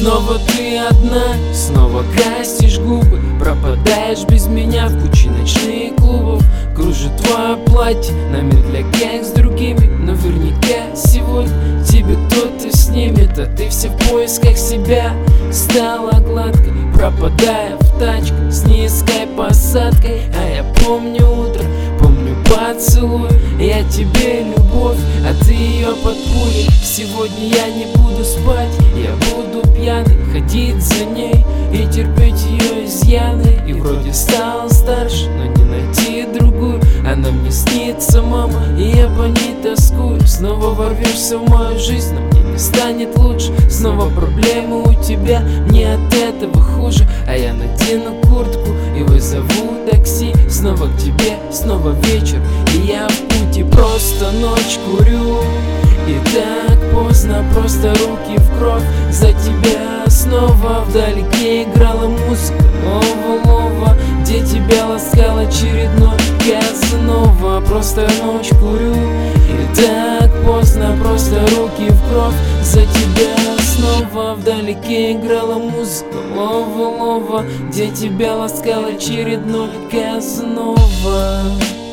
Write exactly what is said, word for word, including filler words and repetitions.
снова ты одна, снова красишь губы, пропадаешь без меня в куче ночных клубов. Кружит твое платье на медляке с другими, наверняка сегодня тебе кто-то снимет, а ты все в поисках себя. Стала гладкой, пропадая в тачке с низкой посадкой. А я помню утро, помню поцелуй, я тебе любовь, а ты ее под пулей. Сегодня я не буду спать, я буду пьяный, ходить за ней и терпеть ее изъяны. И вроде стал старше, но не найти другую. Она мне снится, мама, и я по ней тоскую. Снова ворвешься в мою жизнь, но мне не станет лучше. Снова проблемы у тебя, мне от этого хуже. А я надену куртку и вызову такси. Снова к тебе, снова вечер, и я в пути. Просто ночь курю, и так поздно, просто руки в кровь за тебя. Снова вдалеке играла музыка лова-лова, где тебя ласкал очередной Казанова. Просто ночь курю, и так поздно, просто руки в кровь за тебя. Снова вдалеке играла музыка лова-лова, где тебя ласкал очередной Казанова.